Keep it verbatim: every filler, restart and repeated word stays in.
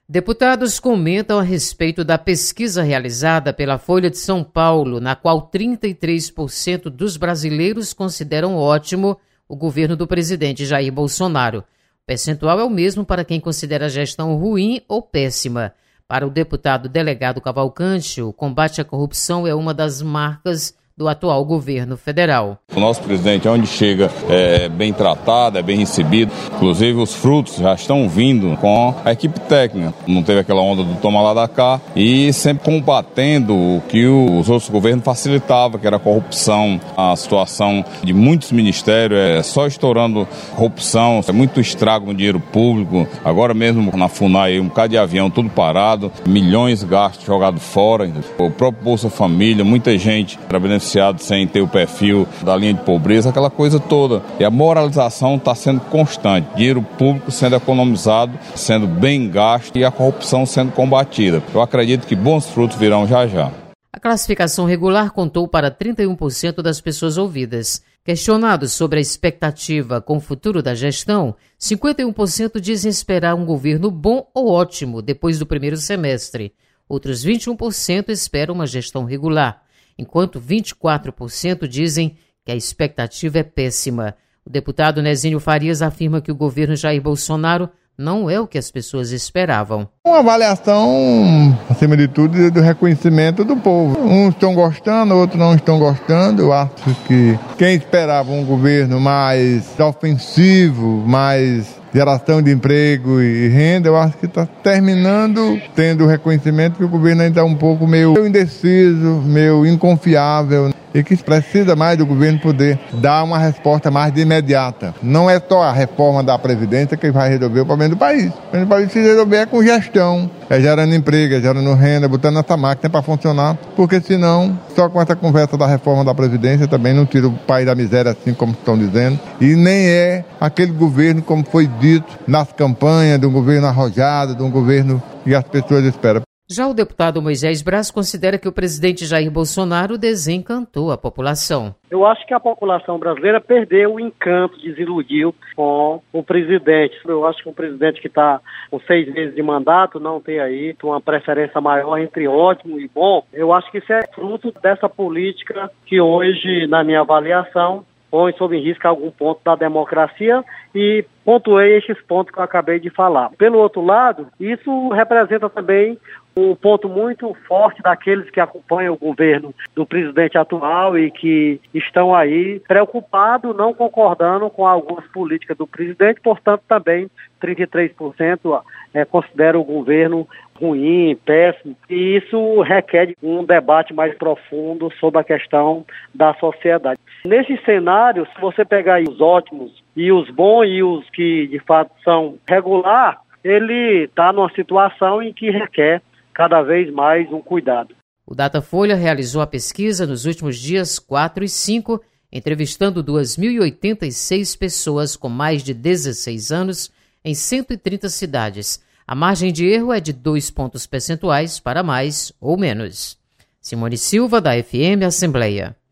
Deputados comentam a respeito da pesquisa realizada pela Folha de São Paulo, na qual trinta e três por cento dos brasileiros consideram ótimo o governo do presidente Jair Bolsonaro. O percentual é o mesmo para quem considera a gestão ruim ou péssima. Para o deputado delegado Cavalcante, o combate à corrupção é uma das marcas do atual governo federal. O nosso presidente, onde chega, é bem tratado, é bem recebido. Inclusive, os frutos já estão vindo com a equipe técnica. Não teve aquela onda do toma lá da cá e sempre combatendo o que os outros governos facilitavam, que era a corrupção, a situação de muitos ministérios, é só estourando corrupção, é muito estrago no dinheiro público. Agora mesmo na FUNAI, um bocado de avião, tudo parado, milhões gastos jogados fora. O próprio Bolsa Família, muita gente era beneficiada sem ter o perfil da linha de pobreza, aquela coisa toda. E a moralização está sendo constante. Dinheiro público sendo economizado, sendo bem gasto e a corrupção sendo combatida. Eu acredito que bons frutos virão já já. A classificação regular contou para trinta e um por cento das pessoas ouvidas. Questionados sobre a expectativa com o futuro da gestão, cinquenta e um por cento dizem esperar um governo bom ou ótimo depois do primeiro semestre. Outros vinte e um por cento esperam uma gestão regular, enquanto vinte e quatro por cento dizem que a expectativa é péssima. O deputado Nezinho Farias afirma que o governo Jair Bolsonaro não é o que as pessoas esperavam. Uma avaliação, acima de tudo, do reconhecimento do povo. Uns estão gostando, outros não estão gostando. Eu acho que quem esperava um governo mais ofensivo, mais geração de emprego e renda, eu acho que está terminando tendo o reconhecimento que o governo ainda é um pouco meio indeciso, meio inconfiável, e que precisa mais do governo poder dar uma resposta mais de imediata. Não é só a reforma da Previdência que vai resolver o problema do país. O problema do país se resolver é com gestão, é gerando emprego, é gerando renda, botando essa máquina para funcionar, porque senão, só com essa conversa da reforma da Previdência também não tira o país da miséria, assim como estão dizendo, e nem é aquele governo como foi dito nas campanhas, de um governo arrojado, de um governo que as pessoas esperam. Já o deputado Moisés Braz considera que o presidente Jair Bolsonaro desencantou a população. Eu acho que a população brasileira perdeu o encanto, desiludiu com o presidente. Eu acho que um presidente que está com seis meses de mandato não tem aí uma preferência maior entre ótimo e bom. Eu acho que isso é fruto dessa política que hoje, na minha avaliação, põe sob risco algum ponto da democracia e pontuei esses pontos que eu acabei de falar. Pelo outro lado, isso representa também um ponto muito forte daqueles que acompanham o governo do presidente atual e que estão aí preocupados, não concordando com algumas políticas do presidente, portanto também trinta e três por cento é, considera o governo ruim, péssimo, e isso requer um debate mais profundo sobre a questão da sociedade. Nesse cenário, se você pegar aí os ótimos e os bons e os que de fato são regular, ele está numa situação em que requer cada vez mais um cuidado. O Datafolha realizou a pesquisa nos últimos dias quatro e cinco, entrevistando duas mil e oitenta e seis pessoas com mais de dezesseis anos em cento e trinta cidades. A margem de erro é de dois pontos percentuais para mais ou menos. Simone Silva, da F M Assembleia.